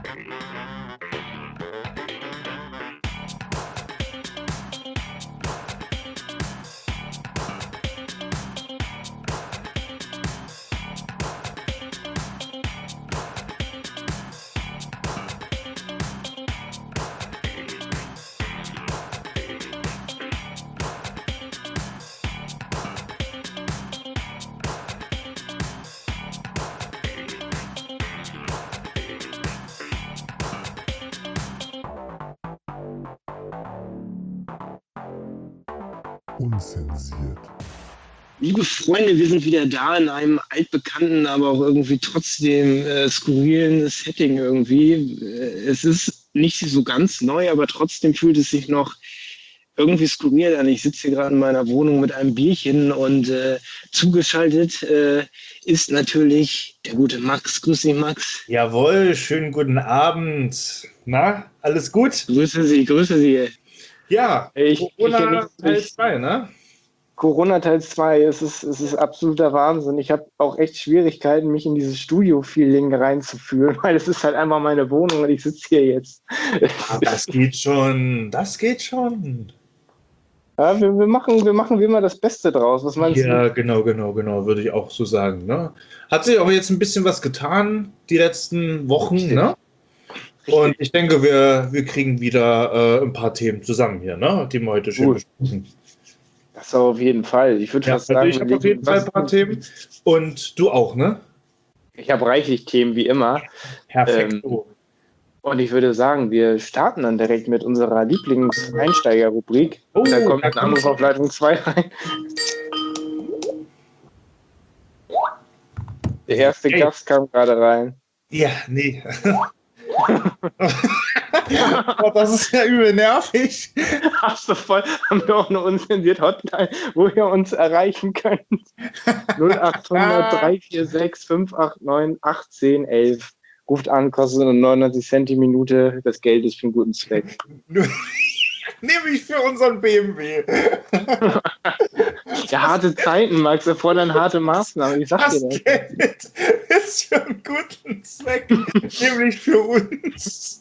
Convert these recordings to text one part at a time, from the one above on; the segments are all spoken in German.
Unzensiert. Liebe Freunde, wir sind wieder da in einem altbekannten, aber auch irgendwie trotzdem skurrilen Setting irgendwie. Es ist nicht so ganz neu, aber trotzdem fühlt es sich noch irgendwie skurril an. Ich sitze hier gerade in meiner Wohnung mit einem Bierchen und zugeschaltet ist natürlich der gute Max. Grüß dich, Max. Jawohl, schönen guten Abend. Na, alles gut? Grüße Sie. Ja, Corona Teil 2, ne? Corona Teil 2, es ist absoluter Wahnsinn. Ich habe auch echt Schwierigkeiten, mich in dieses Studio-Feeling reinzufühlen, weil es ist halt einfach meine Wohnung und ich sitze hier jetzt. Das geht schon. Ja, wir machen wie immer das Beste draus. Was meinst du? Ja, genau, würde ich auch so sagen. Ne? Hat sich aber jetzt ein bisschen was getan, die letzten Wochen, ne? Und ich denke, wir kriegen wieder ein paar Themen zusammen hier, ne? Die wir heute schön besprechen. Das auf jeden Fall. Ich würde fast sagen, ich habe auf jeden Fall ein paar Themen. Und du auch, ne? Ich habe reichlich Themen, wie immer. Perfekt. Und ich würde sagen, wir starten dann direkt mit unserer Lieblings-Einsteiger-Rubrik. Da kommt ein Anruf auf Leitung 2 rein. Der erste Gast kam gerade rein. Ja, nee. Oh, das ist ja übel nervig. Hast du voll, haben wir auch eine unzensierte Hotline, wo ihr uns erreichen könnt. 0800 346 589 1811. Ruft an, kostet 99 Cent die Minute. Das Geld ist für einen guten Zweck. Nämlich für unseren BMW. Ja, harte Zeiten, Max, erfordern harte Maßnahmen. Ich sag dir das. Geld ist für einen guten Zweck, nämlich für uns.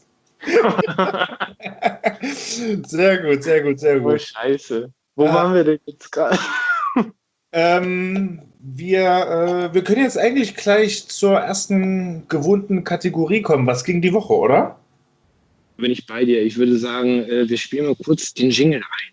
Sehr gut. Oh, scheiße. Wo waren wir denn jetzt gerade? Wir können jetzt eigentlich gleich zur ersten gewohnten Kategorie kommen. Was ging die Woche, oder? Bin ich bei dir. Ich würde sagen, wir spielen mal kurz den Jingle ein.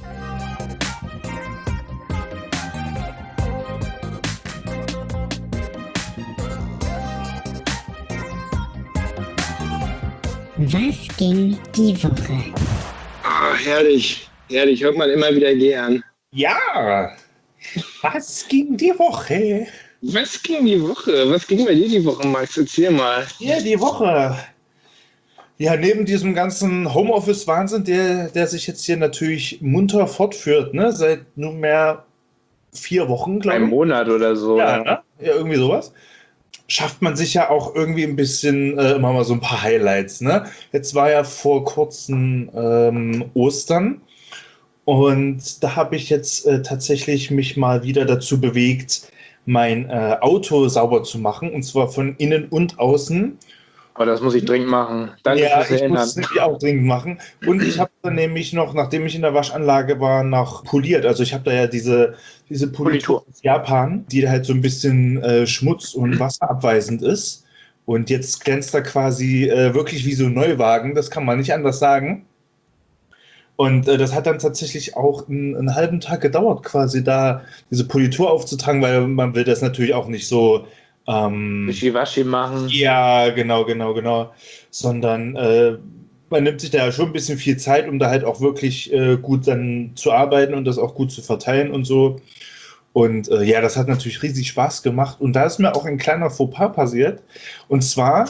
Was ging die Woche? Ah, herrlich. Hört man immer wieder gern. Ja. Was ging die Woche? Was ging die Woche? Was ging bei dir die Woche, Max? Erzähl mal. Ja, die Woche. Ja, neben diesem ganzen Homeoffice-Wahnsinn, der sich jetzt hier natürlich munter fortführt, ne? Seit nunmehr 4 Wochen, glaube ich. Ein Monat oder so. Ja, ne? Ja, irgendwie sowas. Schafft man sich ja auch irgendwie ein bisschen immer mal so ein paar Highlights, ne? Jetzt war ja vor kurzem Ostern und da habe ich jetzt tatsächlich mich mal wieder dazu bewegt, mein Auto sauber zu machen, und zwar von innen und außen. Oh, das muss ich dringend machen. Danke Ja, fürs ich muss es nämlich auch dringend machen. Und ich habe dann nämlich noch, nachdem ich in der Waschanlage war, noch poliert. Also ich habe da ja diese Politur aus Japan, die halt so ein bisschen schmutz- und wasserabweisend ist. Und jetzt glänzt da quasi wirklich wie so ein Neuwagen. Das kann man nicht anders sagen. Und das hat dann tatsächlich auch einen halben Tag gedauert, quasi da diese Politur aufzutragen, weil man will das natürlich auch nicht so Wischiwaschi machen. Ja, genau. Sondern man nimmt sich da ja schon ein bisschen viel Zeit, um da halt auch wirklich gut dann zu arbeiten und das auch gut zu verteilen und so. Und ja, das hat natürlich riesig Spaß gemacht. Und da ist mir auch ein kleiner Fauxpas passiert. Und zwar,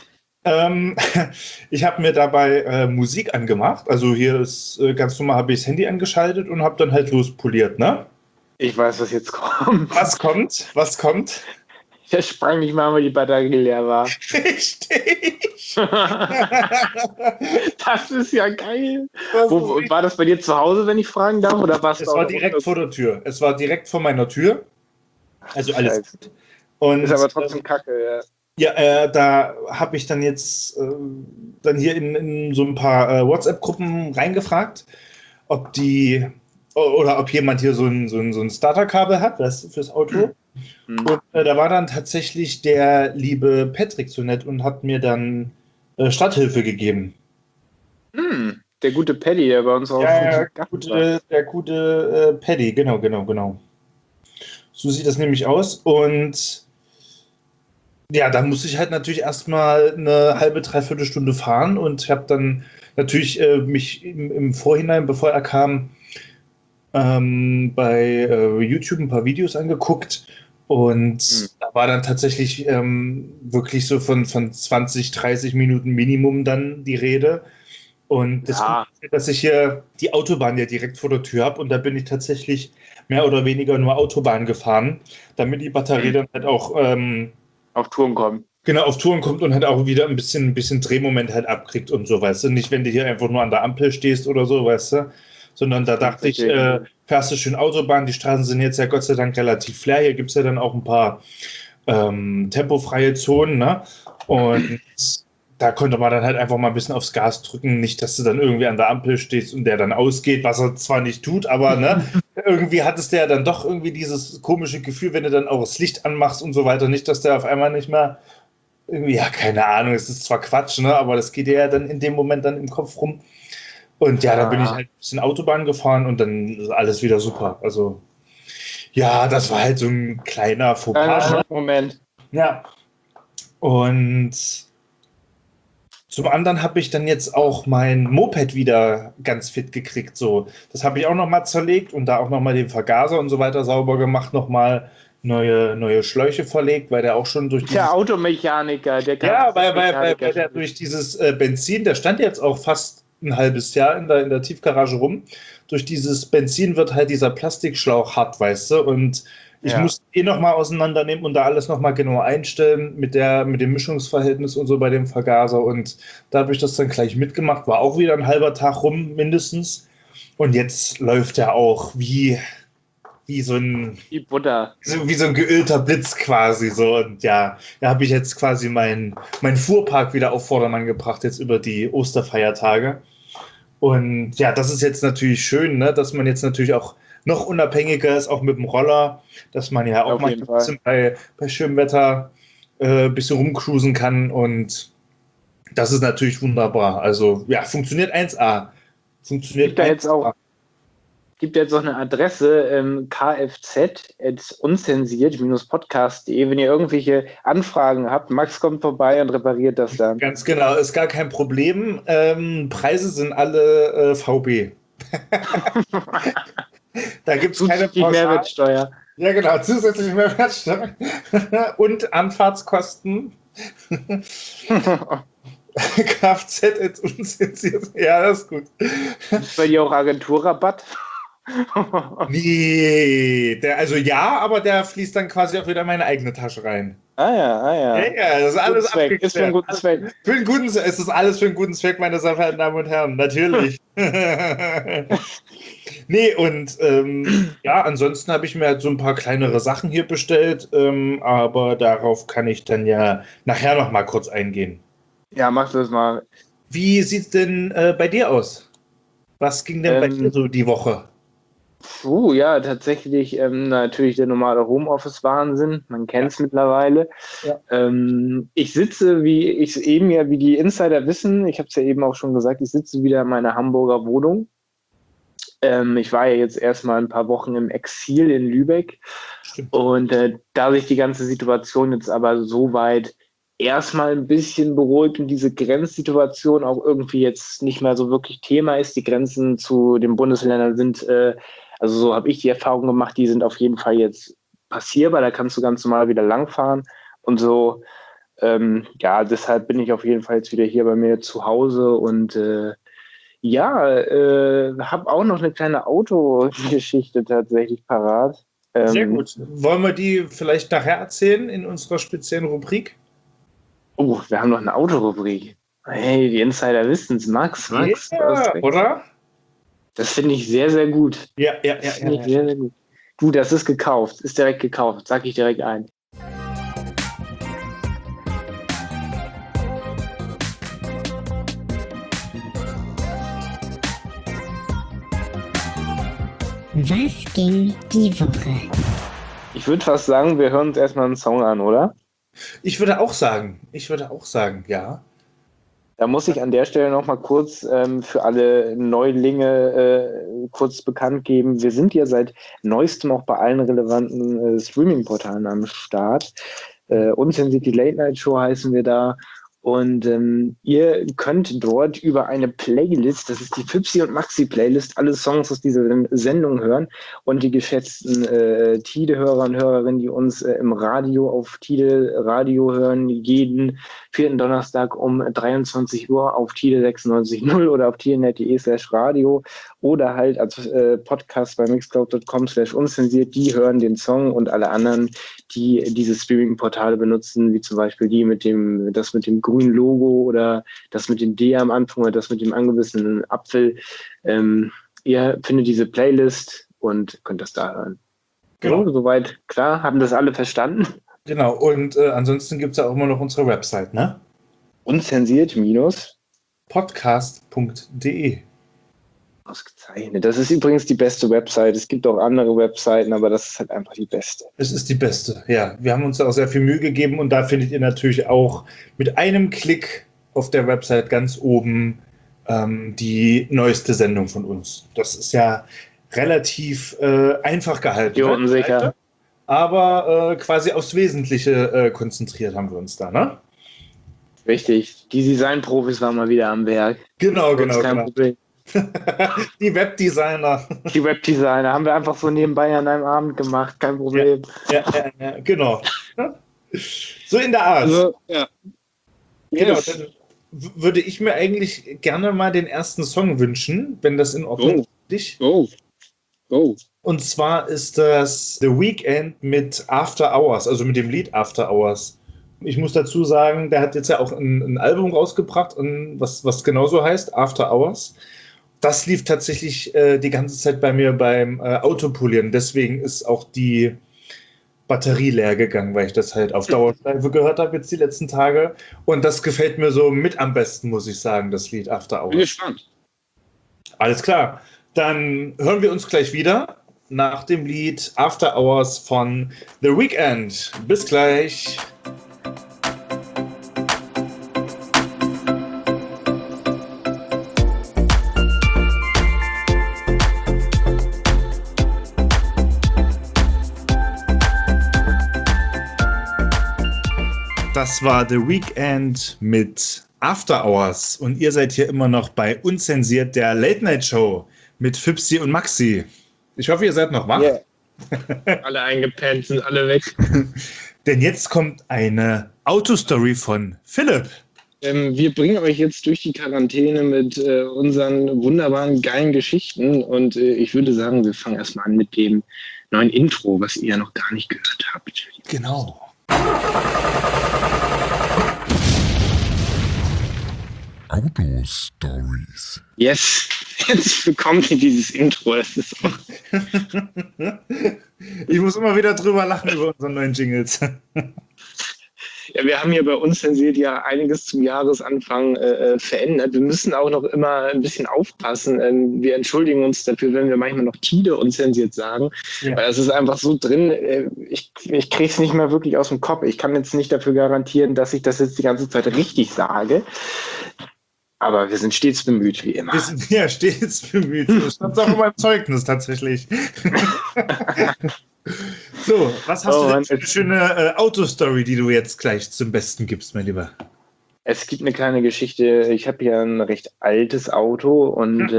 ich habe mir dabei Musik angemacht. Also hier ist ganz normal, habe ich das Handy angeschaltet und habe dann halt lospoliert, ne? Ich weiß, was jetzt kommt. Was kommt? Der sprang nicht mal, weil die Batterie leer war. Richtig. Das ist ja geil. War das bei dir zu Hause, wenn ich fragen darf? Oder war's es war direkt vor der Tür. Es war direkt vor meiner Tür. Also alles gut. Und, ist aber trotzdem kacke, ja. Ja, da habe ich dann jetzt dann hier in so ein paar WhatsApp-Gruppen reingefragt, ob jemand hier so ein Starterkabel hat, fürs Auto. Und da war dann tatsächlich der liebe Patrick so nett und hat mir dann Starthilfe gegeben. Der gute Paddy, der bei uns auch der gute Paddy, genau. So sieht das nämlich aus. Und ja, da musste ich halt natürlich erstmal eine halbe, dreiviertel Stunde fahren und ich habe dann natürlich mich im Vorhinein, bevor er kam, bei YouTube ein paar Videos angeguckt und da war dann tatsächlich wirklich so von 20, 30 Minuten Minimum dann die Rede. Und das Gute ist, dass ich hier die Autobahn ja direkt vor der Tür habe und da bin ich tatsächlich mehr oder weniger nur Autobahn gefahren, damit die Batterie dann halt auch auf Touren kommt. Genau, auf Touren kommt und halt auch wieder ein bisschen Drehmoment halt abkriegt und so, weißt du. Nicht, wenn du hier einfach nur an der Ampel stehst oder so, weißt du. Sondern da dachte ich, fährst du schön Autobahn, die Straßen sind jetzt ja Gott sei Dank relativ leer. Hier gibt es ja dann auch ein paar tempofreie Zonen, ne? Und da konnte man dann halt einfach mal ein bisschen aufs Gas drücken. Nicht, dass du dann irgendwie an der Ampel stehst und der dann ausgeht, was er zwar nicht tut, aber ne, irgendwie hattest du ja dann doch irgendwie dieses komische Gefühl, wenn du dann auch das Licht anmachst und so weiter. Nicht, dass der auf einmal nicht mehr irgendwie, ja, keine Ahnung, es ist zwar Quatsch, ne, aber das geht dir ja dann in dem Moment dann im Kopf rum. Und ja, dann bin ich halt ein bisschen Autobahn gefahren und dann ist alles wieder super. Also, ja, das war halt so ein kleiner Fauxpas. Moment. Ja. Und zum anderen habe ich dann jetzt auch mein Moped wieder ganz fit gekriegt. So, das habe ich auch nochmal zerlegt und da auch nochmal den Vergaser und so weiter sauber gemacht, nochmal neue Schläuche verlegt, weil der auch schon durch der Automechaniker, der kann. Ja, weil der durch dieses Benzin, der stand jetzt auch fast ein halbes Jahr in der Tiefgarage rum. Durch dieses Benzin wird halt dieser Plastikschlauch hart, weißt du, und ich muss nochmal auseinandernehmen und da alles nochmal genau einstellen mit dem Mischungsverhältnis und so bei dem Vergaser. Und da habe ich das dann gleich mitgemacht. War auch wieder ein halber Tag rum, mindestens. Und jetzt läuft er auch wie so ein Butter. Wie so ein geölter Blitz quasi. So. Und ja, da habe ich jetzt quasi mein Fuhrpark wieder auf Vordermann gebracht, jetzt über die Osterfeiertage. Und ja, das ist jetzt natürlich schön, ne, dass man jetzt natürlich auch noch unabhängiger ist, auch mit dem Roller, dass man ja auch mal ein bisschen bei schönem Wetter ein bisschen rumcruisen kann und das ist natürlich wunderbar. Also ja, funktioniert 1A. Gibt da jetzt auch eine Adresse, kfz@unzensiert-podcast.de, wenn ihr irgendwelche Anfragen habt. Max kommt vorbei und repariert das dann. Ganz genau, ist gar kein Problem. Preise sind alle VB. Da gibt es keine Mehrwertsteuer. Ja, genau, zusätzliche Mehrwertsteuer. Und Anfahrtskosten. Kfz unzensiert. Ja, das ist gut. Ist bei dir auch Agenturrabatt? Nee, also ja, aber der fließt dann quasi auch wieder in meine eigene Tasche rein. Ah ja. Ja, das ist alles abgeklärt. Ist für einen guten Zweck. Es ist alles für einen guten Zweck, meine sehr verehrten Damen und Herren, natürlich. Nee, und ja, ansonsten habe ich mir halt so ein paar kleinere Sachen hier bestellt, aber darauf kann ich dann ja nachher noch mal kurz eingehen. Ja, mach das mal. Wie sieht es denn bei dir aus? Was ging denn bei dir so die Woche? Ja, tatsächlich natürlich der normale Homeoffice-Wahnsinn. Man kennt es mittlerweile. Ja. Ich sitze, wie die Insider wissen, ich habe es ja eben auch schon gesagt, ich sitze wieder in meiner Hamburger Wohnung. Ich war ja jetzt erstmal ein paar Wochen im Exil in Lübeck. Stimmt. Und da sich die ganze Situation jetzt aber soweit erstmal ein bisschen beruhigt und diese Grenzsituation auch irgendwie jetzt nicht mehr so wirklich Thema ist. Die Grenzen zu den Bundesländern sind, also so habe ich die Erfahrung gemacht, die sind auf jeden Fall jetzt passierbar, da kannst du ganz normal wieder langfahren und so. Ja, deshalb bin ich auf jeden Fall jetzt wieder hier bei mir zu Hause und habe auch noch eine kleine Autogeschichte tatsächlich parat. Sehr gut. Wollen wir die vielleicht nachher erzählen in unserer speziellen Rubrik? Oh, wir haben noch eine Autorubrik. Hey, die Insider wissen es. Max. Ja, oder? Das finde ich sehr, sehr gut. Ja. Sehr, sehr gut. Du, das ist gekauft. Ist direkt gekauft. Sag ich direkt ein. Was ging die Woche? Ich würde fast sagen, wir hören uns erstmal einen Song an, oder? Ich würde auch sagen, ja. Da muss ich an der Stelle nochmal kurz für alle Neulinge kurz bekannt geben. Wir sind ja seit neuestem auch bei allen relevanten Streaming-Portalen am Start. Unzensiert die Late Night Show heißen wir da. Und ihr könnt dort über eine Playlist, das ist die Fipsi und Maxi Playlist, alle Songs aus dieser Sendung hören und die geschätzten Tide-Hörer und Hörerinnen, die uns im Radio auf Tide Radio hören, jeden vierten Donnerstag um 23 Uhr auf Tide 96.0 oder auf tidenet.de/radio oder halt als Podcast bei mixcloud.com/unzensiert, die hören den Song und alle anderen, die diese Streaming-Portale benutzen, wie zum Beispiel die mit dem grünen Logo oder das mit dem D am Anfang oder das mit dem angebissenen Apfel. Ihr findet diese Playlist und könnt das da hören. Genau. So, soweit klar, haben das alle verstanden? Genau, und ansonsten gibt es ja auch immer noch unsere Website, ne? Unzensiert podcast.de. Ausgezeichnet. Das ist übrigens die beste Website. Es gibt auch andere Webseiten, aber das ist halt einfach die beste. Es ist die beste, ja. Wir haben uns da auch sehr viel Mühe gegeben und da findet ihr natürlich auch mit einem Klick auf der Website ganz oben die neueste Sendung von uns. Das ist ja relativ einfach gehalten. Ja, unsicher. Aber quasi aufs Wesentliche konzentriert haben wir uns da, ne? Richtig. Die Designprofis waren mal wieder am Werk. Genau. Problem. Die Webdesigner. Die Webdesigner haben wir einfach so nebenbei an einem Abend gemacht, kein Problem. Ja, genau. So in der Art. Also, ja. Genau, Yes. dann würde ich mir eigentlich gerne mal den ersten Song wünschen, wenn das in Ordnung ist für dich. Go. Und zwar ist das The Weeknd mit After Hours, also mit dem Lied After Hours. Ich muss dazu sagen, der hat jetzt ja auch ein Album rausgebracht, was genauso heißt, After Hours. Das lief tatsächlich die ganze Zeit bei mir beim Autopolieren. Deswegen ist auch die Batterie leer gegangen, weil ich das halt auf Dauerschleife gehört habe jetzt die letzten Tage. Und das gefällt mir so mit am besten, muss ich sagen, das Lied After Hours. Bin gespannt. Alles klar. Dann hören wir uns gleich wieder nach dem Lied After Hours von The Weeknd. Bis gleich. Das war The Weeknd mit After Hours und ihr seid hier immer noch bei Unzensiert, der Late Night Show mit Fipsi und Maxi. Ich hoffe, ihr seid noch wach. Yeah. Alle eingepennt, sind alle weg. Denn jetzt kommt eine Autostory von Philipp. Wir bringen euch jetzt durch die Quarantäne mit unseren wunderbaren, geilen Geschichten und ich würde sagen, wir fangen erstmal an mit dem neuen Intro, was ihr ja noch gar nicht gehört habt. Genau. Autostories. Yes, jetzt bekommt ihr dieses Intro. Das ist auch Ich muss immer wieder drüber lachen über unsere neuen Jingles. ja, wir haben hier bei uns zensiert ja einiges zum Jahresanfang verändert. Wir müssen auch noch immer ein bisschen aufpassen. Wir entschuldigen uns dafür, wenn wir manchmal noch Tide unzensiert sagen, Ja. weil das ist einfach so drin. Ich kriege es nicht mehr wirklich aus dem Kopf. Ich kann jetzt nicht dafür garantieren, dass ich das jetzt die ganze Zeit richtig sage. Aber wir sind stets bemüht, wie immer. Wir sind ja stets bemüht. Das stand auch in meinem Zeugnis tatsächlich. So, was hast du denn für eine schöne Autostory, die du jetzt gleich zum Besten gibst, mein Lieber? Es gibt eine kleine Geschichte. Ich habe ja ein recht altes Auto und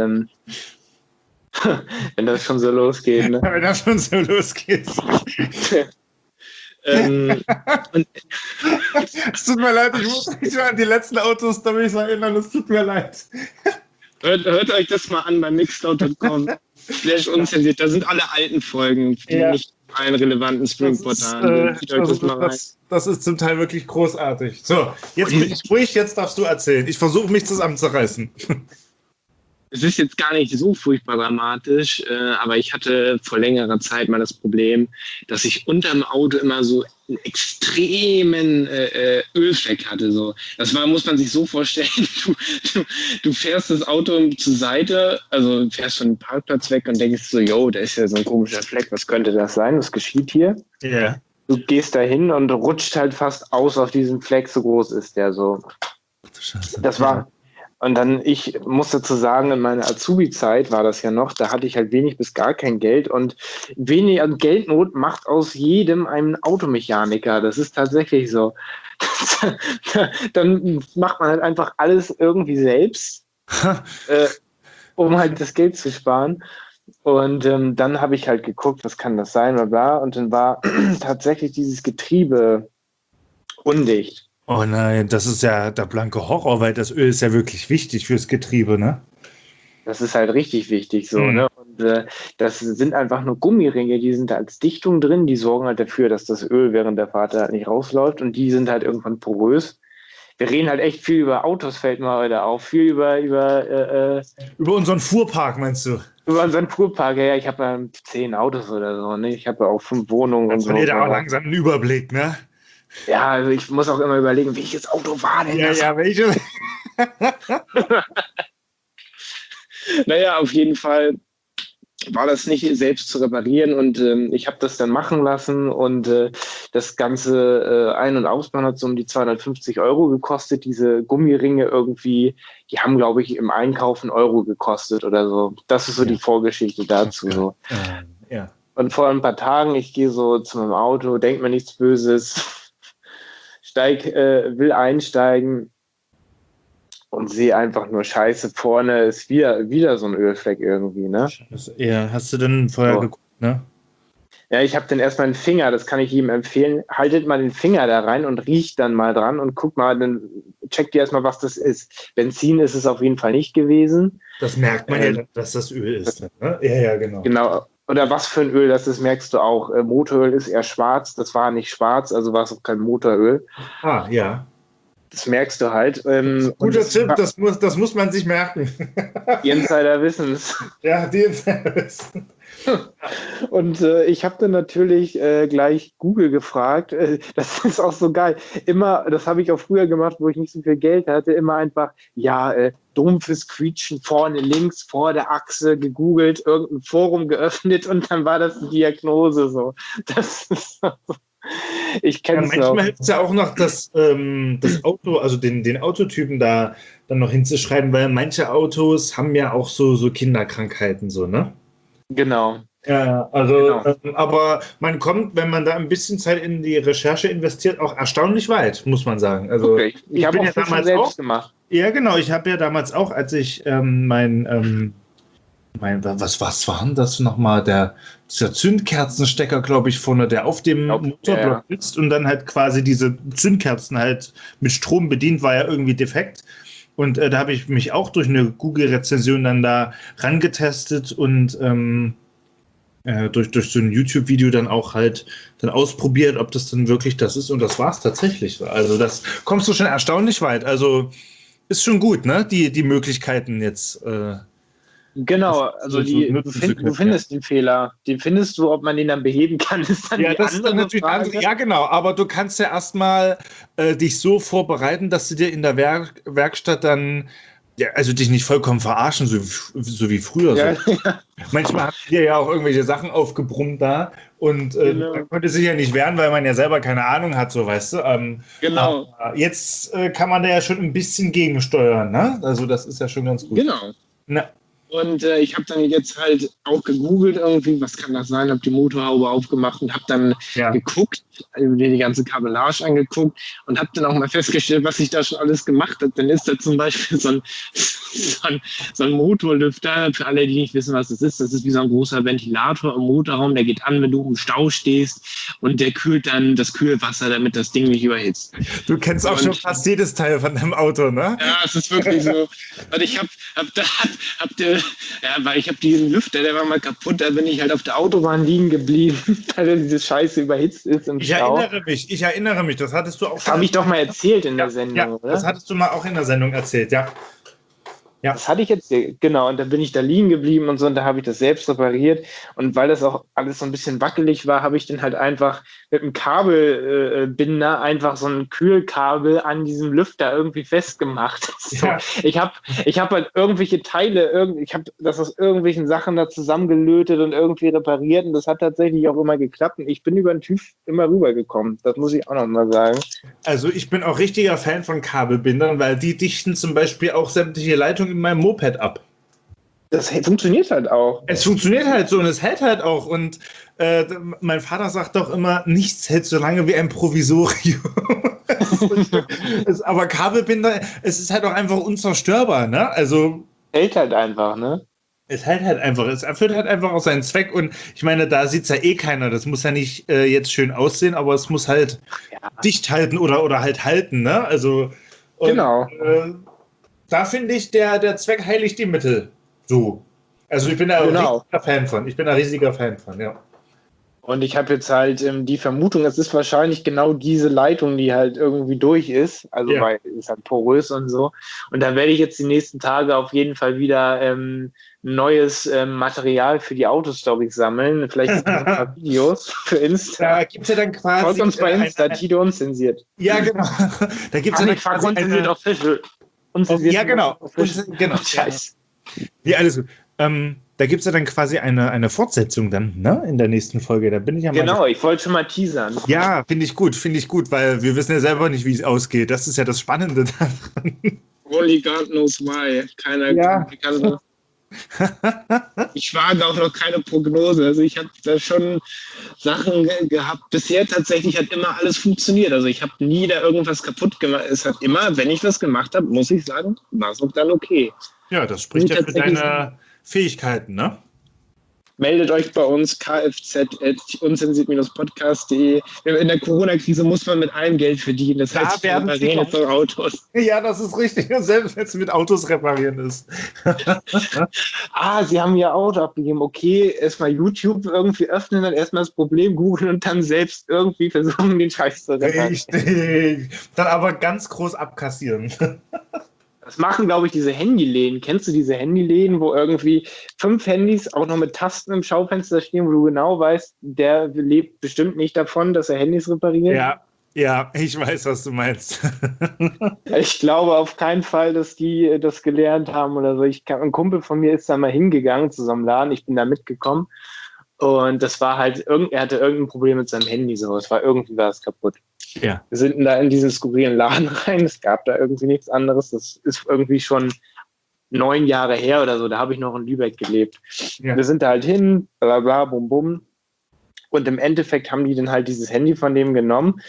wenn das schon so losgeht. Ne? Wenn das schon so losgeht. Und Es tut mir leid, ich muss mich an die letzten Autostories erinnern, es tut mir leid. hört euch das mal an bei mixcloud.com/unzensiert. Da sind alle alten Folgen, die nicht auf allen relevanten Streaming-Portalen. Zieht euch das mal rein. Das ist zum Teil wirklich großartig. So, jetzt bin ich ruhig, jetzt darfst du erzählen. Ich versuche mich zusammenzureißen. Es ist jetzt gar nicht so furchtbar dramatisch, aber ich hatte vor längerer Zeit mal das Problem, dass ich unterm Auto immer so einen extremen Ölfleck hatte. So. Muss man sich so vorstellen, du fährst das Auto zur Seite, also fährst von dem Parkplatz weg und denkst so, yo, da ist ja so ein komischer Fleck, was könnte das sein? Was geschieht hier? Ja. Yeah. Du gehst da hin und rutscht halt fast aus auf diesen Fleck, so groß ist der so. Scheiße. Das war... Und dann, ich muss dazu sagen, in meiner Azubi-Zeit war das ja noch, da hatte ich halt wenig bis gar kein Geld und wenig Geldnot macht aus jedem einen Automechaniker. Das ist tatsächlich so. Dann macht man halt einfach alles irgendwie selbst, um halt das Geld zu sparen. Und dann habe ich halt geguckt, was kann das sein, bla bla. Und dann war tatsächlich dieses Getriebe undicht. Oh nein, das ist ja der blanke Horror, weil das Öl ist ja wirklich wichtig fürs Getriebe, ne? Das ist halt richtig wichtig so, ne? Und das sind einfach nur Gummiringe, die sind da als Dichtung drin, die sorgen halt dafür, dass das Öl während der Fahrt halt nicht rausläuft und die sind halt irgendwann porös. Wir reden halt echt viel über Autos, fällt mir heute auf, viel über unseren Fuhrpark, meinst du? Über unseren Fuhrpark, ja, ich habe ja 10 Autos oder so, ne? Ich habe ja auch 5 Wohnungen und so. Dann da auch langsam einen Überblick, ne? Ja, also ich muss auch immer überlegen, welches Auto war denn das? Ja, welches? Naja, auf jeden Fall war das nicht selbst zu reparieren und ich habe das dann machen lassen und das ganze Ein- und Ausbauen hat so um die 250 € gekostet. Diese Gummiringe irgendwie, die haben, glaube ich, im Einkauf 1 € gekostet oder so. Das ist so die Vorgeschichte dazu. So. Ja. Und vor ein paar Tagen, ich gehe so zu meinem Auto, denke mir nichts Böses, will einsteigen und sehe einfach nur Scheiße, vorne ist wieder so ein Ölfleck irgendwie, ne? Ja, hast du denn vorher geguckt, ne? Ja, ich habe dann erstmal einen Finger, das kann ich jedem empfehlen. Haltet mal den Finger da rein und riecht dann mal dran und guckt mal, dann checkt ihr erstmal, was das ist. Benzin ist es auf jeden Fall nicht gewesen. Das merkt man ja, dass das Öl ist, ne? Ja, genau. Genau. Oder was für ein Öl das ist, merkst du auch. Motoröl ist eher schwarz, das war nicht schwarz, also war es auch kein Motoröl. Ah, ja. Das merkst du halt. Guter Tipp, das muss man sich merken. Die Insider wissen's. Ja, die Insider wissen. Und ich habe dann natürlich gleich Google gefragt. Das ist auch so geil. Immer, das habe ich auch früher gemacht, wo ich nicht so viel Geld hatte, immer einfach, dumpfes Quietschen vorne links vor der Achse gegoogelt, irgendein Forum geöffnet und dann war das die Diagnose so. Das ist so. Ich kenne es manchmal hilft es ja auch noch, das Auto, also den Autotypen da dann noch hinzuschreiben, weil manche Autos haben ja auch so Kinderkrankheiten, so, ne? Genau. Ja, also, aber man kommt, wenn man da ein bisschen Zeit in die Recherche investiert, auch erstaunlich weit, muss man sagen. Also, okay. Ich habe ja damals selbst gemacht. Ja, genau. Ich habe ja damals auch, als ich was war denn das nochmal? Dieser Zündkerzenstecker, glaube ich, vorne, der auf dem Motorblock sitzt und dann halt quasi diese Zündkerzen halt mit Strom bedient, war ja irgendwie defekt. Und da habe ich mich auch durch eine Google-Rezension dann da rangetestet und durch so ein YouTube-Video dann auch halt dann ausprobiert, ob das dann wirklich das ist. Und das war es tatsächlich. Also das kommst du schon erstaunlich weit. Also ist schon gut, ne? Die Möglichkeiten jetzt. Genau, also du findest den Fehler. Den findest du, ob man den dann beheben kann, ist dann die andere Frage. Ja, genau, aber du kannst ja erstmal dich so vorbereiten, dass du dir in der Werkstatt dann also dich nicht vollkommen verarschen, so wie früher. Ja, so. Ja. Manchmal habt ihr ja auch irgendwelche Sachen aufgebrummt da und man konnte sich ja nicht wehren, weil man ja selber keine Ahnung hat, so weißt du. Genau. Jetzt kann man da ja schon ein bisschen gegensteuern, ne? Also das ist ja schon ganz gut. Genau. Na. Und ich habe dann jetzt halt auch gegoogelt irgendwie, was kann das sein, habe die Motorhaube aufgemacht und habe dann geguckt, mir die ganze Kabellage angeguckt und habe dann auch mal festgestellt, was ich da schon alles gemacht habe. Dann ist da zum Beispiel so ein Motorlüfter, für alle, die nicht wissen, was das ist wie so ein großer Ventilator im Motorraum, der geht an, wenn du im Stau stehst und der kühlt dann das Kühlwasser, damit das Ding nicht überhitzt. Du kennst auch schon fast jedes Teil von deinem Auto, ne? Ja, es ist wirklich so. Und ich weil ich habe diesen Lüfter, der war mal kaputt, da bin ich halt auf der Autobahn liegen geblieben, weil er diese Scheiße überhitzt ist im Stau. Ich erinnere mich, das hattest du auch. Das habe ich doch mal erzählt in der Sendung, oder? Das hattest du mal auch in der Sendung erzählt, ja. Ja. Das hatte ich jetzt, genau, und dann bin ich da liegen geblieben und so, und da habe ich das selbst repariert. Und weil das auch alles so ein bisschen wackelig war, habe ich dann halt einfach mit einem Kabelbinder einfach so ein Kühlkabel an diesem Lüfter irgendwie festgemacht. So, Ja. ich hab halt irgendwelche Teile, ich habe das aus irgendwelchen Sachen da zusammengelötet und irgendwie repariert, und das hat tatsächlich auch immer geklappt. Und ich bin über den TÜV immer rübergekommen. Das muss ich auch noch mal sagen. Also ich bin auch richtiger Fan von Kabelbindern, weil die dichten zum Beispiel auch sämtliche Leitungen in meinem Moped ab. Das funktioniert halt auch. Es funktioniert halt so und es hält halt auch. Und mein Vater sagt doch immer, nichts hält so lange wie ein Provisorium. Aber Kabelbinder, es ist halt auch einfach unzerstörbar, ne? Also Hält halt einfach, ne? es hält halt einfach, es erfüllt halt einfach auch seinen Zweck. Und ich meine, da sieht es ja eh keiner. Das muss ja nicht jetzt schön aussehen, aber es muss halt dicht halten oder halt halten, ne? Also Genau. Da finde ich, der Zweck heiligt die Mittel. So. Also ich bin da riesiger Fan von. Ich bin da riesiger Fan von, ja. Und ich habe jetzt halt die Vermutung, es ist wahrscheinlich genau diese Leitung, die halt irgendwie durch ist. Also weil es halt porös und so. Und da werde ich jetzt die nächsten Tage auf jeden Fall wieder neues Material für die Autostories sammeln. Vielleicht ein paar Videos für Insta. Da gibt es ja dann quasi... Folgt uns bei Insta, Tito Unzensiert. Ja, genau. Da gibt es ja dann quasi Unzensiert Official. Unzensiert ja, genau. Genau. Scheiße. Ja, alles gut. Da gibt es ja dann quasi eine Fortsetzung dann, ne? In der nächsten Folge. Da bin ich ja mal. Genau, ich wollte schon mal teasern. Ja, finde ich gut, weil wir wissen ja selber nicht, wie es ausgeht. Das ist ja das Spannende daran. Only God knows why. Keiner kann. Ich wage auch noch keine Prognose. Also ich habe da schon Sachen gehabt. Bisher tatsächlich hat immer alles funktioniert. Also ich habe nie da irgendwas kaputt gemacht. Es hat immer, wenn ich was gemacht habe, muss ich sagen, war es auch dann okay. Ja, das spricht ja für deine Fähigkeiten, ne? Meldet euch bei uns, kfz.unzensiert-podcast.de. In der Corona-Krise muss man mit allem Geld verdienen. Das heißt, wir reden jetzt von Autos. Ja, das ist richtig. Selbst wenn es mit Autos reparieren ist. Sie haben ihr Auto abgegeben. Okay, erstmal YouTube irgendwie öffnen, dann erstmal das Problem googeln und dann selbst irgendwie versuchen, den Scheiß zu reparieren. Richtig. Dann aber ganz groß abkassieren. Das machen, glaube ich, diese Handyläden. Kennst du diese Handyläden, wo irgendwie 5 Handys auch noch mit Tasten im Schaufenster stehen, wo du genau weißt, der lebt bestimmt nicht davon, dass er Handys repariert? Ja, ich weiß, was du meinst. Ich glaube auf keinen Fall, dass die das gelernt haben oder so. Ein Kumpel von mir ist da mal hingegangen zu so einem Laden. Ich bin da mitgekommen. Und das war halt, er hatte irgendein Problem mit seinem Handy. So. Es war irgendwie was kaputt. Ja. Wir sind da in diesen skurrilen Laden rein. Es gab da irgendwie nichts anderes. Das ist irgendwie schon 9 Jahre her oder so. Da habe ich noch in Lübeck gelebt. Ja. Wir sind da halt hin, bla bla, bum bum. Und im Endeffekt haben die dann halt dieses Handy von dem genommen.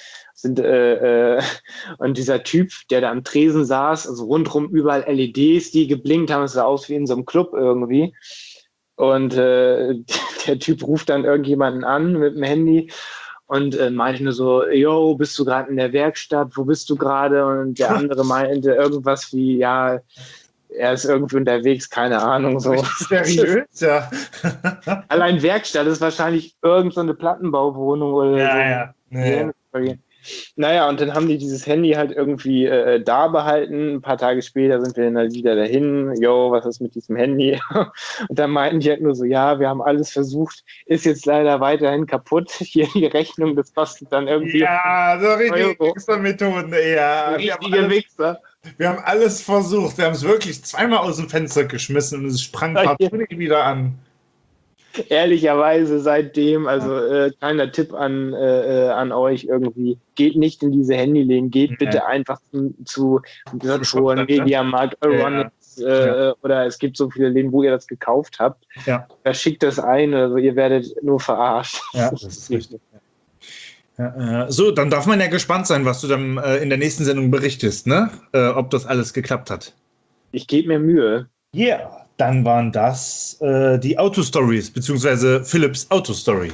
Und dieser Typ, der da am Tresen saß, also rundherum überall LEDs, die geblinkt haben, es sah aus wie in so einem Club irgendwie. Und der Typ ruft dann irgendjemanden an mit dem Handy und meinte nur so, yo, bist du gerade in der Werkstatt, wo bist du gerade? Und der andere meinte irgendwas wie, ja, er ist irgendwie unterwegs, keine Ahnung. So. Seriös, ja. Allein Werkstatt ist wahrscheinlich irgendeine Plattenbauwohnung oder so. Ja. Naja, und dann haben die dieses Handy halt irgendwie da behalten. Ein paar Tage später sind wir dann halt wieder dahin. Yo, was ist mit diesem Handy? Und dann meinten die halt nur so, ja, wir haben alles versucht, ist jetzt leider weiterhin kaputt. Hier die Rechnung, das kostet dann irgendwie... Ja, so richtige Wichser-Methoden, ja. Richtige Wichser. Wir haben alles versucht. Wir haben es wirklich 2-mal aus dem Fenster geschmissen und es sprang partout wieder an. Ehrlicherweise seitdem, also kleiner Tipp an euch irgendwie, geht nicht in diese Handyläden, geht bitte einfach zu Saturn, Mediamarkt, Euronics oder es gibt so viele Läden, wo ihr das gekauft habt. Ja. Da schickt das ein, also ihr werdet nur verarscht. Ja, das ist richtig. So, dann darf man ja gespannt sein, was du dann in der nächsten Sendung berichtest, ne? Ob das alles geklappt hat. Ich gebe mir Mühe. Yeah. Dann waren das die Autostories, beziehungsweise Philips Autostory.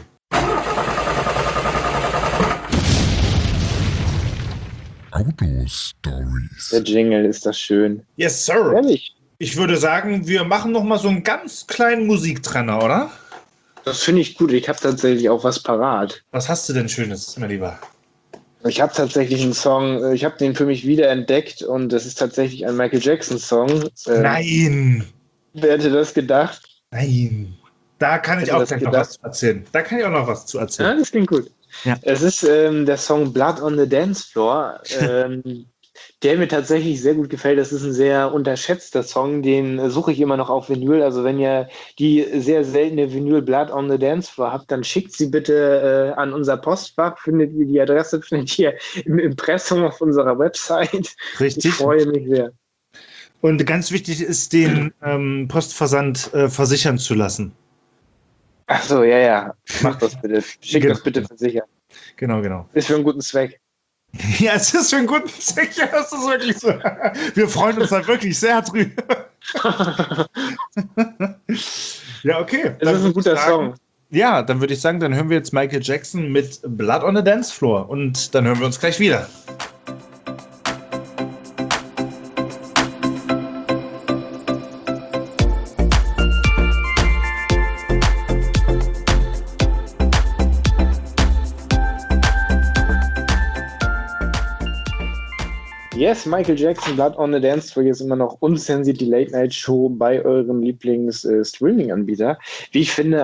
Autostories. Der Jingle, ist das schön. Yes, sir. Ehrlich? Ich würde sagen, wir machen noch mal so einen ganz kleinen Musiktrenner, oder? Das finde ich gut. Ich habe tatsächlich auch was parat. Was hast du denn Schönes, mein Lieber? Ich habe tatsächlich einen Song, ich habe den für mich wiederentdeckt und das ist tatsächlich ein Michael Jackson-Song. Nein! Wer hätte das gedacht? Nein! Da kann ich auch gleich noch was zu erzählen. Ja, das klingt gut. Ja. Es ist der Song Blood on the Dance Floor, der mir tatsächlich sehr gut gefällt. Das ist ein sehr unterschätzter Song, den suche ich immer noch auf Vinyl. Also wenn ihr die sehr seltene Vinyl Blood on the Dance Floor habt, dann schickt sie bitte an unser Postfach. Findet ihr die Adresse, findet ihr im Impressum auf unserer Website. Richtig. Ich freue mich sehr. Und ganz wichtig ist, den Postversand versichern zu lassen. Ach so, ja. Mach das bitte. Schickt das bitte versichern. Genau. Ist für einen guten Zweck. Ja, es ist für einen guten Zweck. Ja, das ist wirklich so. Wir freuen uns da wirklich sehr drüber. Ja, okay. Das ist ein guter Song. Ja, dann würde ich sagen, dann hören wir jetzt Michael Jackson mit Blood on the Dance Floor. Und dann hören wir uns gleich wieder. Yes, Michael Jackson, Blood on the Dance Floor, ist immer noch unzensiert die Late-Night-Show bei eurem Lieblings-Streaming-Anbieter. Wie ich finde,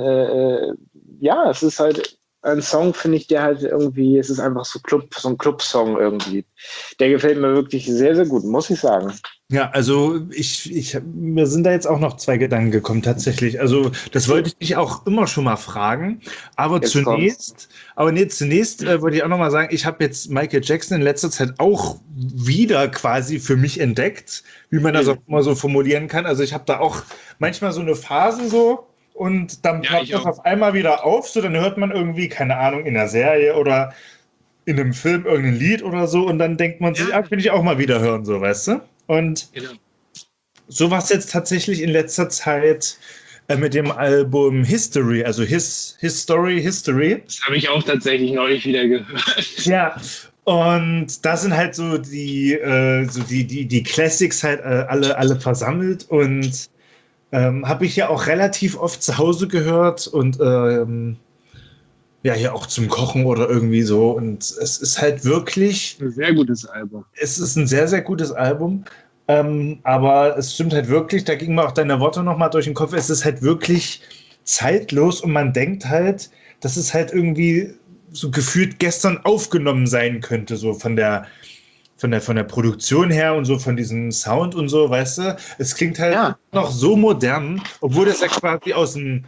es ist halt ein Song, finde ich, der halt irgendwie, es ist einfach so ein Club-Song irgendwie. Der gefällt mir wirklich sehr, sehr gut, muss ich sagen. Ja, also mir sind da jetzt auch noch zwei Gedanken gekommen, tatsächlich. Also das wollte ich dich auch immer schon mal fragen. Aber zunächst wollte ich auch noch mal sagen, ich habe jetzt Michael Jackson in letzter Zeit auch wieder quasi für mich entdeckt, wie man das auch immer so formulieren kann. Also ich habe da auch manchmal so eine Phase so und dann ploppt das auf einmal wieder auf, so dann hört man irgendwie, keine Ahnung, in einer Serie oder in einem Film irgendein Lied oder so und dann denkt man sich, will ich auch mal wieder hören, so, weißt du? Und so war es jetzt tatsächlich in letzter Zeit mit dem Album History, also His Story, History. Das habe ich auch tatsächlich neulich wieder gehört. Ja, und da sind halt so die Classics halt alle versammelt und habe ich ja auch relativ oft zu Hause gehört und hier auch zum Kochen oder irgendwie so. Und es ist halt wirklich ein sehr gutes Album. Es ist ein sehr, sehr gutes Album. Aber es stimmt halt wirklich, da gingen mir auch deine Worte nochmal durch den Kopf, es ist halt wirklich zeitlos und man denkt halt, dass es halt irgendwie so gefühlt gestern aufgenommen sein könnte, so von der Produktion her und so von diesem Sound und so, weißt du? Es klingt halt noch so modern, obwohl das ja quasi aus den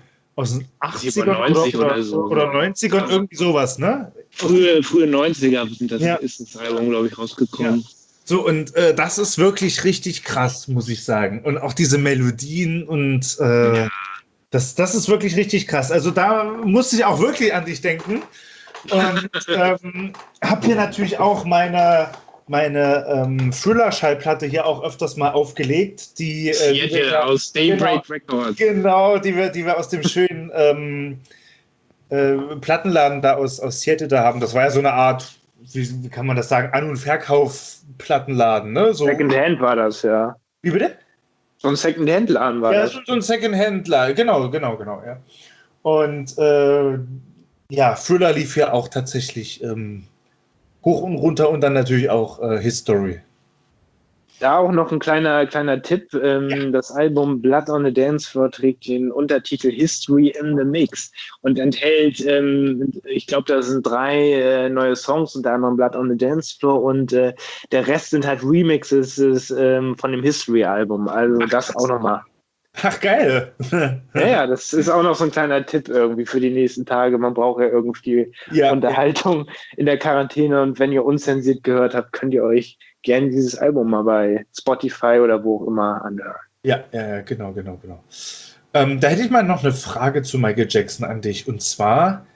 80ern oder 90ern, irgendwie sowas, ne? Frühe 90er ist das Album, glaube ich, rausgekommen. Ja. So, und das ist wirklich richtig krass, muss ich sagen. Und auch diese Melodien und das ist wirklich richtig krass. Also da musste ich auch wirklich an dich denken. Und habe hier natürlich auch meine Thriller-Schallplatte hier auch öfters mal aufgelegt. Die aus Daybreak Records. Genau, die wir aus dem schönen Plattenladen da aus Seattle da haben. Das war ja so eine Art, wie kann man das sagen, An- und Verkauf-Plattenladen, ne? So. Secondhand war das, ja. Wie bitte? So ein Secondhand-Laden war das. Ja, so ein Secondhand-Laden, genau, ja. Und Thriller lief ja auch tatsächlich hoch und runter und dann natürlich auch History. Da auch noch ein kleiner Tipp. Das Album Blood on the Dance Floor trägt den Untertitel History in the Mix und enthält, ich glaube, da sind 3 neue Songs, unter anderem Blood on the Dance Floor und der Rest sind halt Remixes von dem History-Album. Also das auch nochmal. Ach, geil. Ja, das ist auch noch so ein kleiner Tipp irgendwie für die nächsten Tage. Man braucht ja irgendwie Unterhaltung in der Quarantäne und wenn ihr unzensiert gehört habt, könnt ihr euch gerne dieses Album mal bei Spotify oder wo auch immer anhören. Ja, genau. Da hätte ich mal noch eine Frage zu Michael Jackson an dich. Und zwar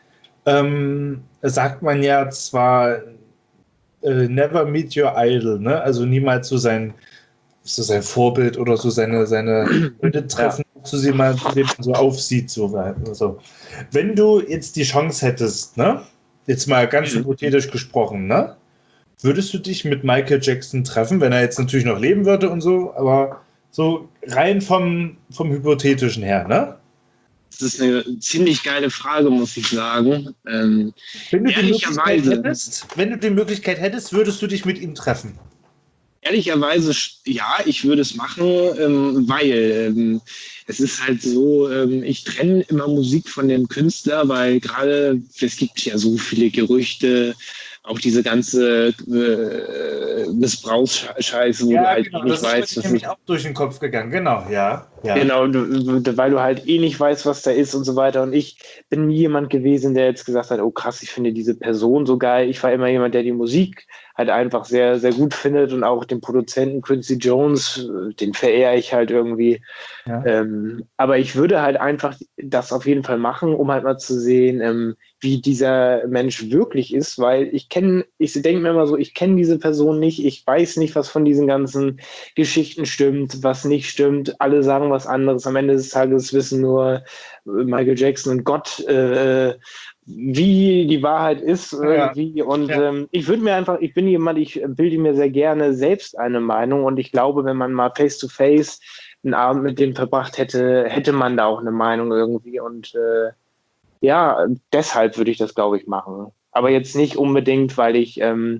sagt man ja zwar never meet your idol, ne? Also niemals so sein Vorbild oder so seine Leute treffen, zu sehen, mal, dem man so aufsieht. So. Wenn du jetzt die Chance hättest, ne? Jetzt mal ganz hypothetisch gesprochen, ne? Würdest du dich mit Michael Jackson treffen, wenn er jetzt natürlich noch leben würde und so, aber so rein vom Hypothetischen her, ne? Das ist eine ziemlich geile Frage, muss ich sagen. Wenn du Ehrlicherweise, die Möglichkeit hättest, würdest du dich mit ihm treffen? Ehrlicherweise, ja, ich würde es machen, weil es ist halt so, ich trenne immer Musik von dem Künstler, weil gerade, es gibt ja so viele Gerüchte, auch diese ganze Missbrauchsscheiße, wo du halt genau, nicht weißt, das ist nämlich auch durch den Kopf gegangen, genau, ja. Genau, weil du halt eh nicht weißt, was da ist und so weiter. Und ich bin nie jemand gewesen, der jetzt gesagt hat, oh krass, ich finde diese Person so geil. Ich war immer jemand, der die Musik halt einfach sehr, sehr gut findet und auch den Produzenten Quincy Jones, den verehre ich halt irgendwie. Ja. Aber ich würde halt einfach das auf jeden Fall machen, um halt mal zu sehen, wie dieser Mensch wirklich ist, weil ich denke mir immer so, ich kenne diese Person nicht, ich weiß nicht, was von diesen ganzen Geschichten stimmt, was nicht stimmt. Alle sagen was anderes. Am Ende des Tages wissen nur Michael Jackson und Gott, wie die Wahrheit ist irgendwie. Und ich bin jemand, ich bilde mir sehr gerne selbst eine Meinung und ich glaube, wenn man mal face-to-face einen Abend mit dem verbracht hätte man da auch eine Meinung irgendwie. Und deshalb würde ich das, glaube ich, machen. Aber jetzt nicht unbedingt, weil ich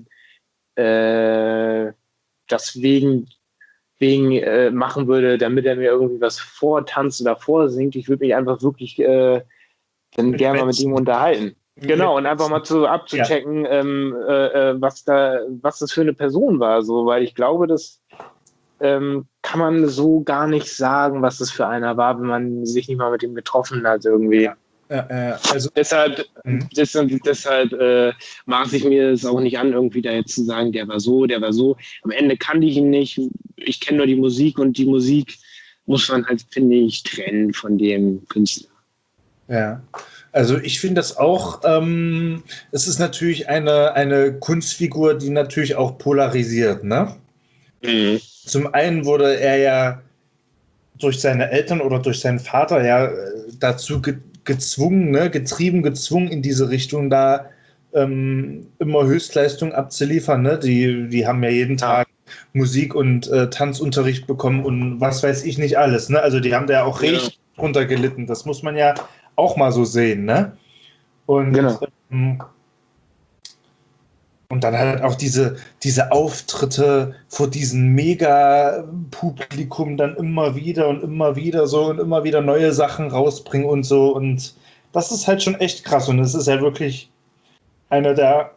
das wegen machen würde, damit er mir irgendwie was vortanzt oder vorsingt. Ich würde mich einfach wirklich dann gerne mal mit ihm unterhalten. Genau, und einfach mal abzuchecken, was das für eine Person war. So, weil ich glaube, das kann man so gar nicht sagen, was das für einer war, wenn man sich nicht mal mit ihm getroffen hat irgendwie. Also deshalb maße ich mir es auch nicht an, irgendwie da jetzt zu sagen, der war so. Am Ende kannte ich ihn nicht. Ich kenne nur die Musik und die Musik muss man halt, finde ich, trennen von dem Künstler. Ja, also ich finde das auch, es ist natürlich eine Kunstfigur, die natürlich auch polarisiert, ne? Mhm. Zum einen wurde er ja durch seine Eltern oder durch seinen Vater ja dazu gezwungen in diese Richtung, da immer Höchstleistung abzuliefern. Ne? Die haben ja jeden Tag Musik- und Tanzunterricht bekommen und was weiß ich nicht alles. Ne? Also die haben da ja auch richtig drunter gelitten. Das muss man ja auch mal so sehen. Ne? Und, und dann halt auch diese Auftritte vor diesem Mega-Publikum dann immer wieder so und immer wieder neue Sachen rausbringen und so. Und das ist halt schon echt krass. Und es ist ja wirklich einer der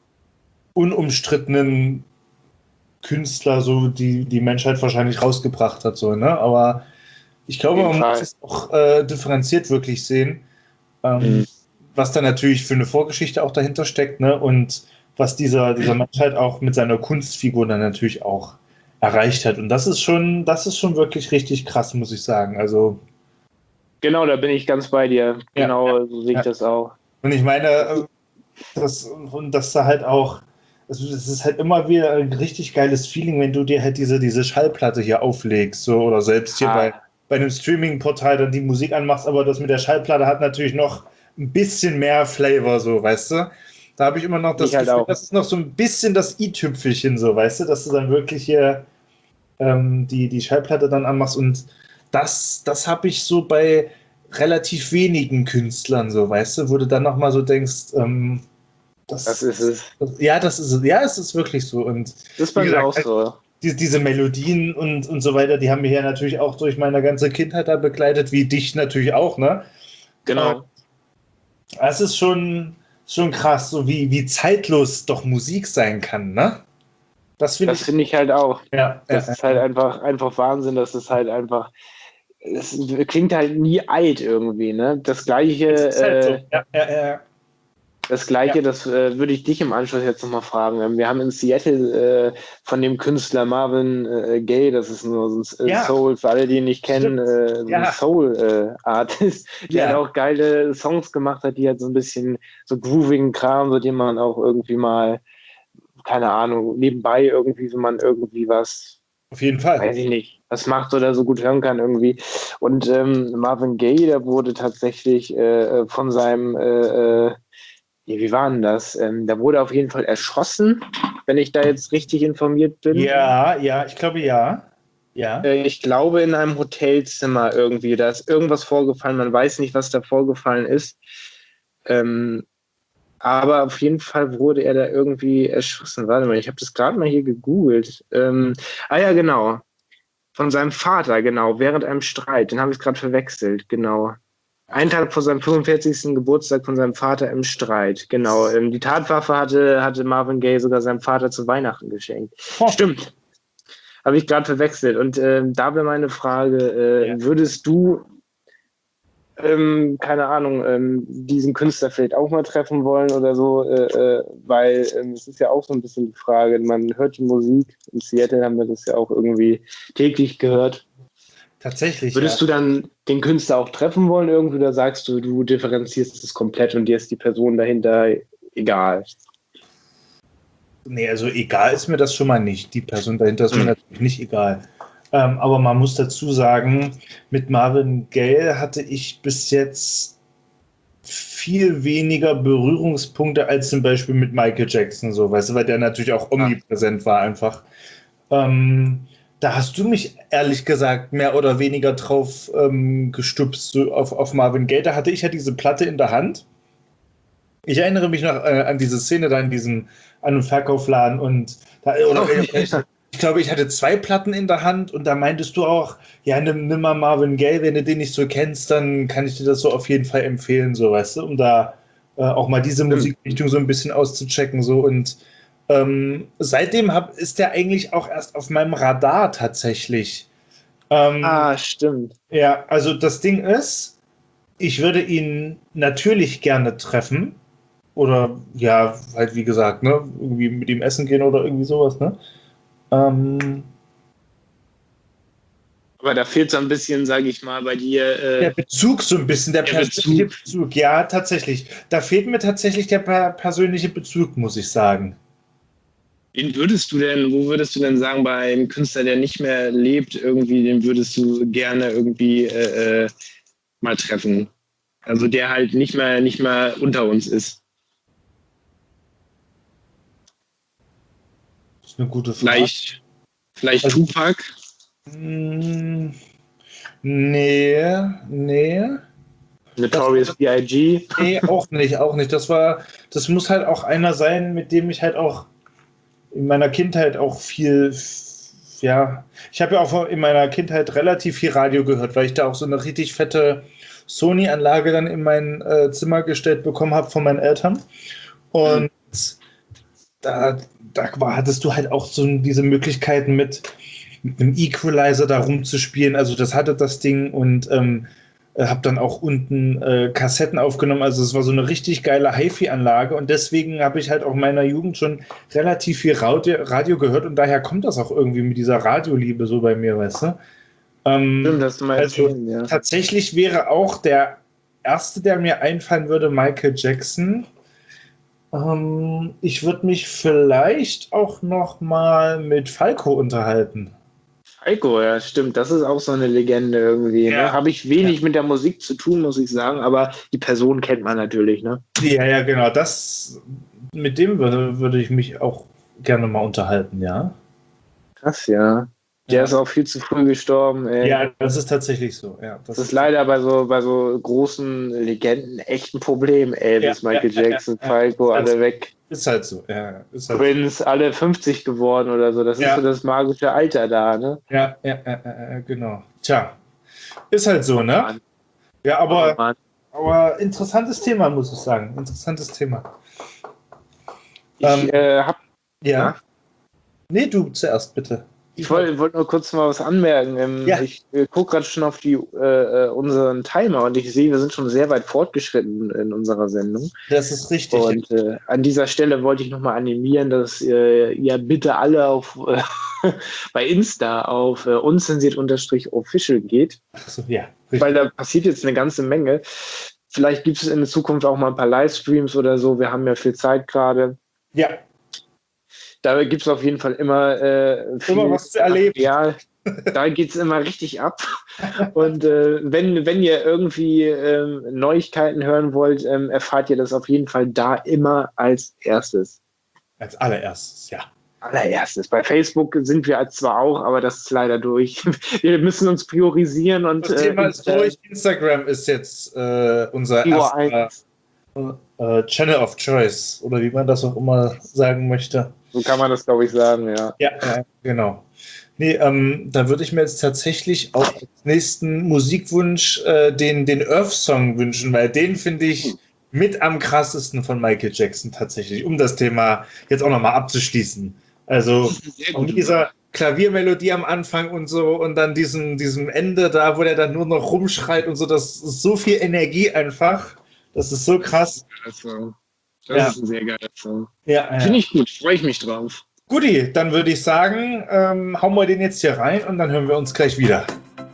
unumstrittenen Künstler, so die Menschheit wahrscheinlich rausgebracht hat. So, ne? Aber ich glaube, man muss es auch differenziert wirklich sehen, was da natürlich für eine Vorgeschichte auch dahinter steckt, ne? Und was dieser Mensch halt auch mit seiner Kunstfigur dann natürlich auch erreicht hat. Und das ist schon wirklich richtig krass, muss ich sagen. Also genau, da bin ich ganz bei dir. Genau, so sehe ich das auch. Und ich meine, dass da halt auch, es ist halt immer wieder ein richtig geiles Feeling, wenn du dir halt diese Schallplatte hier auflegst, so, oder selbst hier bei einem Streaming-Portal dann die Musik anmachst, aber das mit der Schallplatte hat natürlich noch ein bisschen mehr Flavor, so, weißt du? Da habe ich immer noch das Gefühl, das ist noch so ein bisschen das i-Tüpfelchen, so, weißt du, dass du dann wirklich hier die Schallplatte dann anmachst und das habe ich so bei relativ wenigen Künstlern, so, weißt du, wo du dann nochmal so denkst, das ist es. Das ist es. Ja, es ist wirklich so. Und das ist bei mir auch so. Diese Melodien und so weiter, die haben mich ja natürlich auch durch meine ganze Kindheit da begleitet, wie dich natürlich auch, ne? Genau. Es ist schon krass, so wie zeitlos doch Musik sein kann, ne? Das finde ich halt auch. Ja, das ist halt einfach Wahnsinn, dass es halt einfach, es klingt halt nie alt irgendwie, ne? Das Gleiche, das ist halt so. Das Gleiche, das würde ich dich im Anschluss jetzt nochmal fragen. Wir haben in Seattle von dem Künstler Marvin Gaye, das ist nur so ein Soul, für alle, die ihn nicht kennen, so ein Soul-Artist, der halt auch geile Songs gemacht hat, die halt so ein bisschen so groovigen Kram, so den man auch irgendwie mal, keine Ahnung, nebenbei irgendwie, wenn man irgendwie was, auf jeden Fall, weiß ich nicht, was macht oder so gut hören kann irgendwie. Und Marvin Gaye, der wurde tatsächlich von seinem wie war denn das? Da wurde auf jeden Fall erschossen, wenn ich da jetzt richtig informiert bin. Ja, ich glaube ja. Ja. Ich glaube in einem Hotelzimmer irgendwie. Da ist irgendwas vorgefallen. Man weiß nicht, was da vorgefallen ist. Aber auf jeden Fall wurde er da irgendwie erschossen. Warte mal, ich habe das gerade mal hier gegoogelt. Ja, genau. Von seinem Vater, genau, während einem Streit. Den habe ich gerade verwechselt, genau. Einen Tag vor seinem 45. Geburtstag von seinem Vater im Streit, genau. Die Tatwaffe hatte Marvin Gaye sogar seinem Vater zu Weihnachten geschenkt. Oh. Stimmt, habe ich gerade verwechselt. Und da wäre meine Frage, Ja. würdest du, keine Ahnung, diesen Künstler vielleicht auch mal treffen wollen oder so? Weil es ist ja auch so ein bisschen die Frage, man hört die Musik, in Seattle haben wir das ja auch irgendwie täglich gehört. Tatsächlich. Würdest du dann den Künstler auch treffen wollen irgendwie oder sagst du, du differenzierst es komplett und dir ist die Person dahinter egal? Nee, also egal ist mir das schon mal nicht. Die Person dahinter ist mir natürlich nicht egal. Aber man muss dazu sagen, mit Marvin Gaye hatte ich bis jetzt viel weniger Berührungspunkte als zum Beispiel mit Michael Jackson, so, weißt du, weil der natürlich auch omnipräsent war einfach. Da hast du mich ehrlich gesagt mehr oder weniger drauf gestupst, so auf Marvin Gaye. Da hatte ich ja diese Platte in der Hand. Ich erinnere mich noch an diese Szene da in diesem An- und Verkaufsladen und da, ich glaube, ich hatte 2 Platten in der Hand und da meintest du auch, ja, nimm mal Marvin Gaye, wenn du den nicht so kennst, dann kann ich dir das so auf jeden Fall empfehlen, so, weißt du, um da auch mal diese Musikrichtung so ein bisschen auszuchecken, so und seitdem ist der eigentlich auch erst auf meinem Radar tatsächlich. Stimmt. Ja, also das Ding ist, ich würde ihn natürlich gerne treffen. Oder ja, halt wie gesagt, ne, irgendwie mit ihm essen gehen oder irgendwie sowas, ne? Aber da fehlt so ein bisschen, sage ich mal, bei dir. Der Bezug so ein bisschen, der persönliche Bezug. Ja, tatsächlich. Da fehlt mir tatsächlich der persönliche Bezug, muss ich sagen. Wo würdest du denn sagen, bei einem Künstler, der nicht mehr lebt, irgendwie, den würdest du gerne irgendwie mal treffen? Also der halt nicht mehr unter uns ist. Das ist eine gute Frage. Vielleicht also, Tupac? Nee. Notorious B.I.G.? Nee, auch nicht. Das muss halt auch einer sein, mit dem ich halt auch in meiner Kindheit auch viel, ja, ich habe ja auch in meiner Kindheit relativ viel Radio gehört, weil ich da auch so eine richtig fette Sony-Anlage dann in mein Zimmer gestellt bekommen habe von meinen Eltern. Und da hattest du halt auch so diese Möglichkeiten mit einem Equalizer da rumzuspielen. Also das hatte das Ding und habe dann auch unten Kassetten aufgenommen. Also es war so eine richtig geile HiFi-Anlage und deswegen habe ich halt auch in meiner Jugend schon relativ viel Radio gehört und daher kommt das auch irgendwie mit dieser Radioliebe so bei mir, weißt du? Stimmt, das mal also erzählen, ja. Tatsächlich wäre auch der erste, der mir einfallen würde, Michael Jackson. Ich würde mich vielleicht auch noch mal mit Falco unterhalten. Falco, ja, stimmt. Das ist auch so eine Legende irgendwie. Ja. Ne? Habe ich wenig mit der Musik zu tun, muss ich sagen, aber die Person kennt man natürlich, ne? Ja, genau. Mit dem würde ich mich auch gerne mal unterhalten, ja. Krass, ja. Der ist auch viel zu früh gestorben. Ey. Ja, das ist tatsächlich so. Ja, das ist leider bei so großen Legenden echt ein Problem. Elvis, Michael Jackson, Falco, alle weg. Ist halt so. Ja, ist halt Prince, so. Alle 50 geworden oder so. Das ist so das magische Alter da, ne? Ja, genau. Tja, ist halt so, ne? Mann. Ja, aber interessantes Thema, muss ich sagen. Interessantes Thema. Ich hab... Ja. Nee, du zuerst, bitte. Ich wollte nur kurz mal was anmerken. Ich gucke gerade schon auf unseren Timer und ich sehe, wir sind schon sehr weit fortgeschritten in unserer Sendung. Das ist richtig. Und an dieser Stelle wollte ich nochmal animieren, dass ihr bitte alle auf bei Insta auf unzensiert_official geht. Ach so, ja. Richtig. Weil da passiert jetzt eine ganze Menge. Vielleicht gibt es in der Zukunft auch mal ein paar Livestreams oder so. Wir haben ja viel Zeit gerade. Ja. Da gibt es auf jeden Fall immer viel was zu erleben. Ja, da geht es immer richtig ab. Und wenn ihr irgendwie Neuigkeiten hören wollt, erfahrt ihr das auf jeden Fall da immer als erstes. Als allererstes, ja. allererstes. Bei Facebook sind wir zwar auch, aber das ist leider durch. Wir müssen uns priorisieren und das Thema ist durch. Instagram ist jetzt unser erster Channel of Choice oder wie man das auch immer sagen möchte. So kann man das, glaube ich, sagen, ja. Ja, genau. Nee, da würde ich mir jetzt tatsächlich auch als nächsten Musikwunsch den Earth-Song wünschen, weil den finde ich mit am krassesten von Michael Jackson tatsächlich, um das Thema jetzt auch nochmal abzuschließen. Also mit dieser Klaviermelodie am Anfang und so und dann diesem Ende da, wo der dann nur noch rumschreit und so, das ist so viel Energie einfach. Das ist so krass. Das ist ein sehr geiler Song. Ja. Finde ich gut, freue ich mich drauf. Guti, dann würde ich sagen, hauen wir den jetzt hier rein und dann hören wir uns gleich wieder.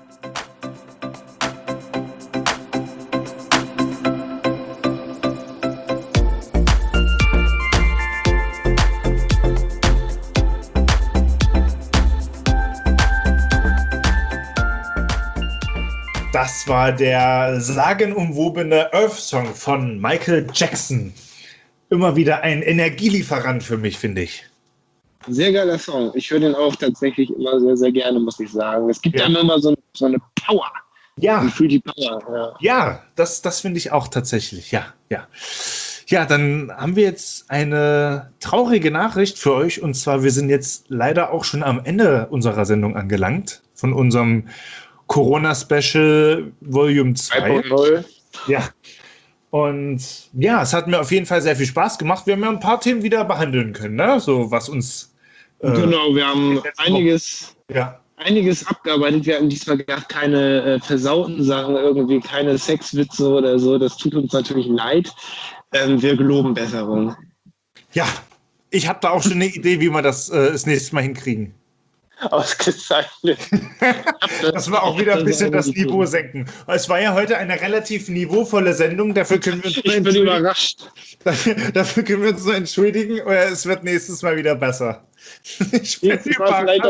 Das war der sagenumwobene Earth-Song von Michael Jackson. Immer wieder ein Energielieferant für mich, finde ich. Sehr geiler Song. Ich höre den auch tatsächlich immer sehr, sehr gerne, muss ich sagen. Es gibt einem immer so eine Power. Ja. Man fühlt die Power. Ja, das finde ich auch tatsächlich. Ja. Ja, dann haben wir jetzt eine traurige Nachricht für euch. Und zwar, wir sind jetzt leider auch schon am Ende unserer Sendung angelangt. Von unserem Corona-Special Volume 2. 3.0. Ja. Und ja, es hat mir auf jeden Fall sehr viel Spaß gemacht. Wir haben ja ein paar Themen wieder behandeln können, ne? So was uns. Genau, wir haben einiges abgearbeitet. Wir hatten diesmal gar keine versauten Sachen, irgendwie keine Sexwitze oder so. Das tut uns natürlich leid. Wir geloben Besserung. Ja, ich habe da auch schon eine Idee, wie wir das nächste Mal hinkriegen. Ausgezeichnet. Dass wir auch wieder ein bisschen das Niveau senken. Es war ja heute eine relativ niveauvolle Sendung, dafür können wir uns Ich bin überrascht. Dafür können wir uns nur entschuldigen, oder es wird nächstes Mal wieder besser. Nächstes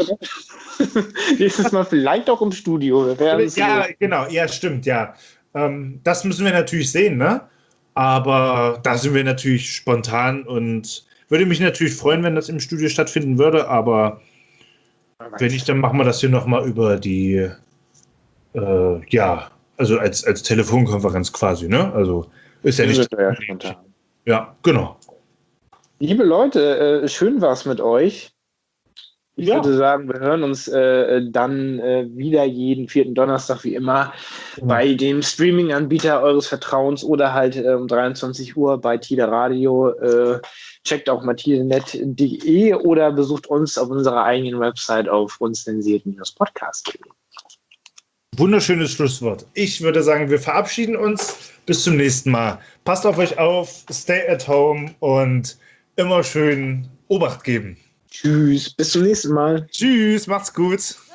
Mal vielleicht auch im Studio. Ja, genau, ja, stimmt, ja. Das müssen wir natürlich sehen, ne? Aber da sind wir natürlich spontan und würde mich natürlich freuen, wenn das im Studio stattfinden würde, aber wenn nicht, dann machen wir das hier nochmal über die, also als Telefonkonferenz quasi, ne? Also ist ja nicht. Ja, genau. Liebe Leute, schön war's mit euch. Ich würde sagen, wir hören uns dann wieder jeden 4. Donnerstag wie immer bei dem Streaming-Anbieter eures Vertrauens oder halt um 23 Uhr bei Tide Radio. Checkt auch mal tidenet.de oder besucht uns auf unserer eigenen Website auf unzensiert-podcast.de. Wunderschönes Schlusswort. Ich würde sagen, wir verabschieden uns. Bis zum nächsten Mal. Passt auf euch auf, stay at home und immer schön Obacht geben. Tschüss, bis zum nächsten Mal. Tschüss, macht's gut.